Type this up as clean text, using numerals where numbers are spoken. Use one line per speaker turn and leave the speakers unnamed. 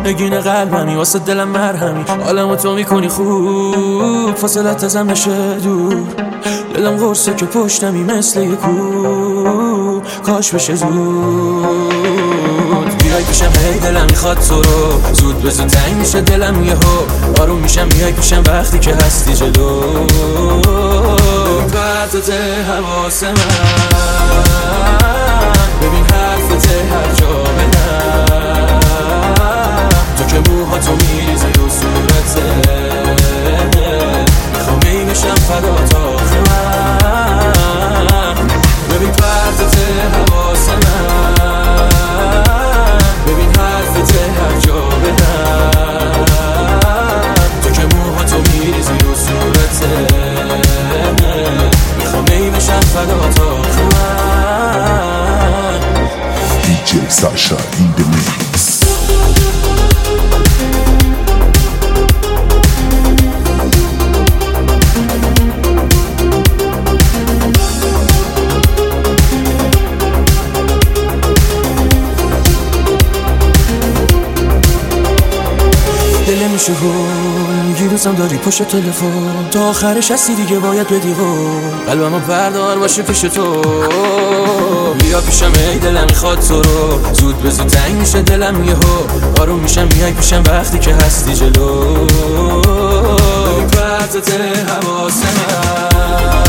نگین قلبمی واسه دلم مرهمی، حالمو تو میکنی خوب، فاصلت ازم نشه دور. دلم قرصه که پشتمی مثل یه کو، کاش بشه زود. بیای پیشم هی دلم میخواد تو رو، زود به زود تنگ میشه دلم یهو، آروم میشم میای پیشم وقتی که هستی جلو. ببین پرتت حواس من، ببین حرفت هر جا بدم، تو که موهاتو میریزی و صورتت، میخوام ای بشم فدا تا آخر من. ببین پرتت حواس من، ببین حرفت هر جا بدم، تو که موهاتو میریزی و صورتت، میخوام ای بشم فدا تا آخر من.
DJ Sasha in the mix.
دل میشه هول، یه روزم داری پشت تلفن، تا آخرش هستی دیگه باید بدی قول، قلبمو بردار باشه پیش تو. بیا پیشم ای دلم میخواد تو رو، زود به زود تنگ میشه دلم یهو، آروم میشم میای پیشم وقتی که هستی جلو. ببین پرتت حواس من،